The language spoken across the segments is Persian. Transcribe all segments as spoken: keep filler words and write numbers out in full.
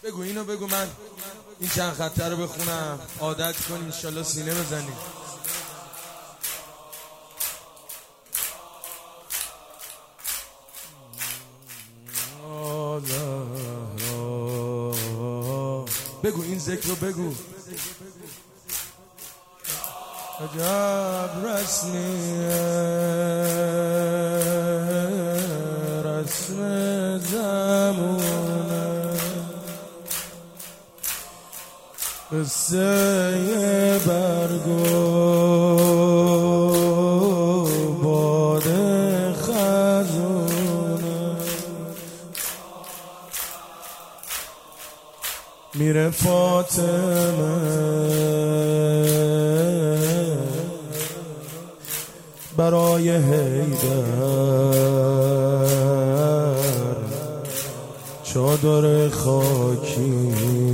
بگو اینو بگو، من این چند خطه رو بخونم عادت کن انشالله سینه بزنی. بگو این ذکر رو بگو. عجب رسمیه رسم زمونه، قصه برگو باد خزونه، میره فاطمه برای حیدر چادر خاکی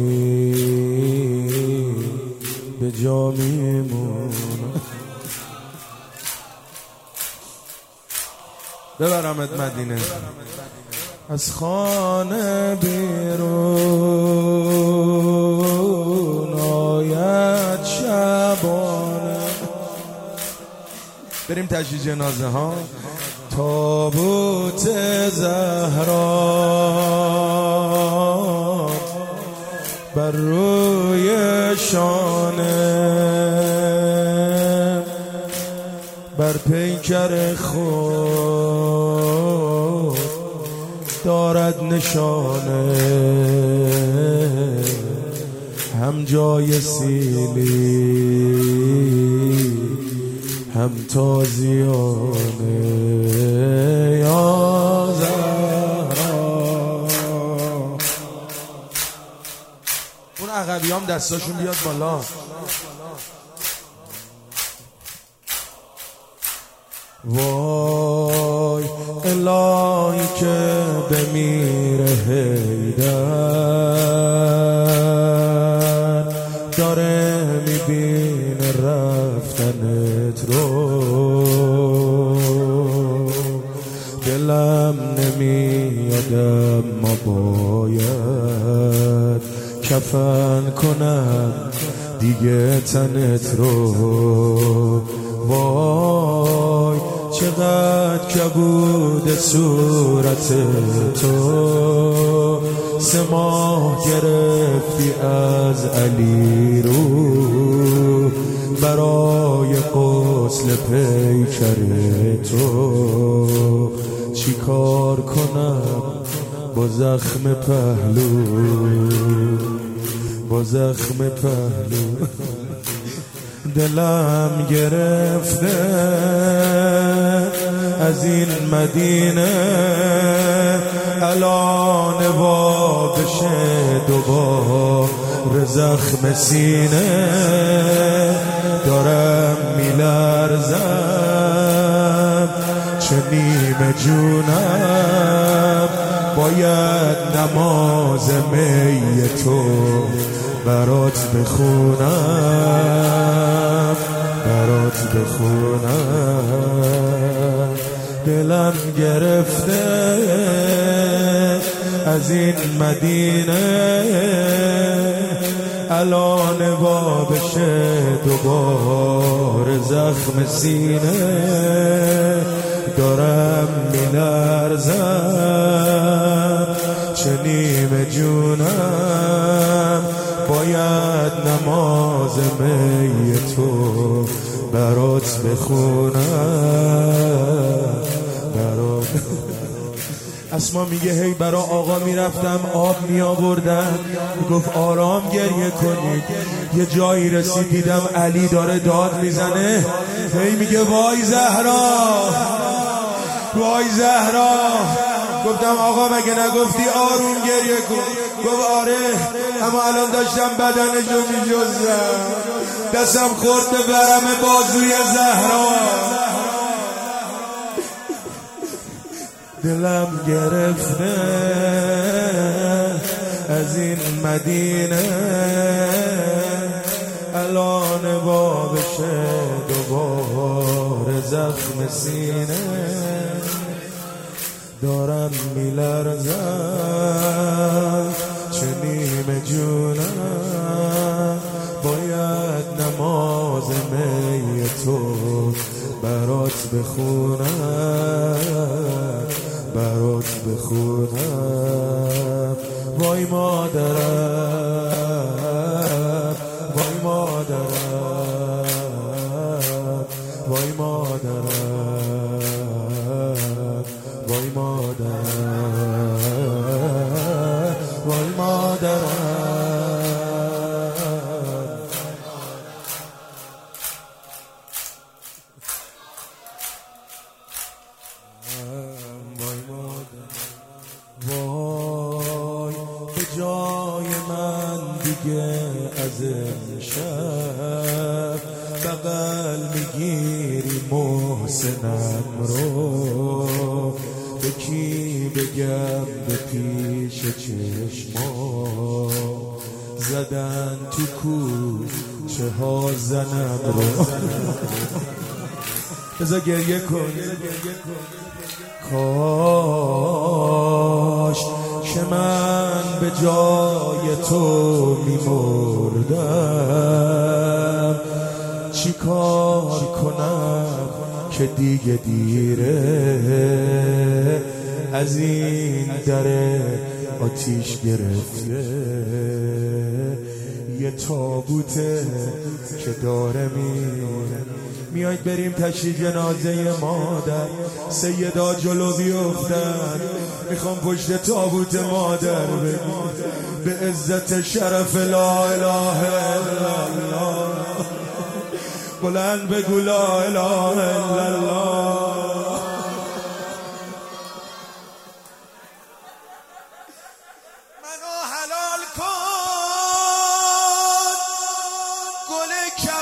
به جا میمونه. ببرمت مدینه از خانه بیرون آید شبانه، بریم تشییع جنازه ها. تابوت زهرا بر روی شانه، بر پیکر خود دارد نشانه، هم جای سیلی هم تازیانه. یا زهرا اون عقبی هم دستاشون بیاد بالا. وای الهی که بمیره حیدر داره میبینه رفتنت رو، دلم نمیادم ما باید کفن کنم دیگه تنت رو. وای چقدر کبود صورت تو، سه ماه گرفتی از علی رو برای غسل پیکر تو، چی کار کنم با زخم پهلو با زخم پهلو. دلم گرفته از این مدینه الان وا بشه دوبار زخم سینه، دارم میلرزم چه نیمه جونم باید نماز می تو برات بخونم برات بخونم. دلم گرفته از این مدینه الان وا بشه دوباره زخم سینه، دارم میلرزم چه نیمه جونم باید نماز می تو برات بخونم برات. اسما میگه هی برا آقا میرفتم آب میآوردم، گفت آرام گریه کنید. یه جایی رسید دیدم علی داره داد میزنه، هی میگه وای زهرا وای زهرا. گفتم آقا مگه نگفتی آروم گریه کن؟ گفت آره اما الان داشتم بدنشو میجزم، دستم خورد به ورم بازوی زهرا. دلم گرفته از این مدینه الان وا بشه دوباره زخم سینه، دارم میلرزم چه نیمه جونم باید نماز می تو برات بخونم برات بخونم وای مادرم وای مادرم وای مادرم وای مادرم وای مادرم وای به جای من دیگه از امشب بغل میگیری محسنم رو به کی بگم به پیش چشما زدن تو کوچه ها زنم رو بذار گریه کن کاش که من به جای تو میمردم چی کار کنم که دیگه دیره از این در آتیش گرفته یه تابوته که داره میره میایید بریم تشییع جنازه مادر سیدا جلو بیفتن میخوام پشت تابوت مادر بگیم به عزت شرف لا اله الا الله بلند بگو لا اله الا الله منو حلال کن گل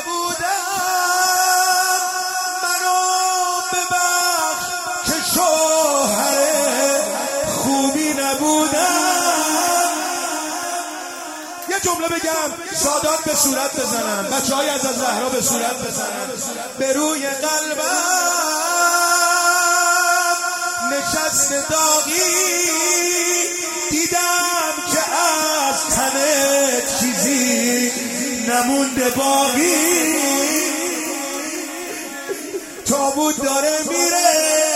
کبودم منو ببخش که شوهر خوبی نبودم یه جمله بگم سادات به صورت بزنم بچه های از زهرا به صورت بزنم به روی قلبم نشست داغی دیدم که از تنت چیزی نمونده باقی تابوت داره میره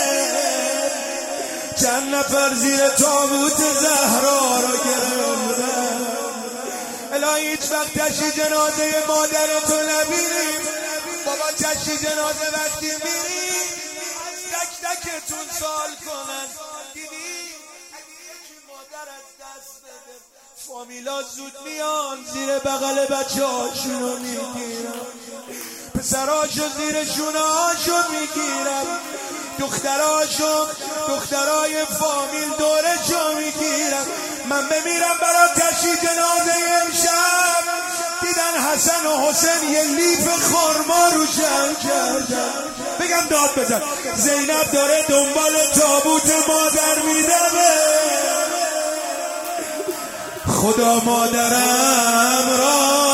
چند نفر زیر تابوت زهرا رو گرفتن الهی هیچ وقت تشییع جنازه مادرتو نبینیم بابا تشییع جنازه وقتی میری از تک تکتون سال کنن دیدی اگه یکی مادر از دست بده فامیلا زود میان زیر بغل بچه هاشونو میگیرن پسراشو زیر شونه هاشو میگیرن دختراشو دخترای فامیل دوره جا میگیرن من بمیرم برای تشییع جنازه امشب دیدن حسن و حسین یه لیف خرما رو جمع کردن بگم داد بزن زینب داره دنبال تابوت مادر میدمه خدا مادرم را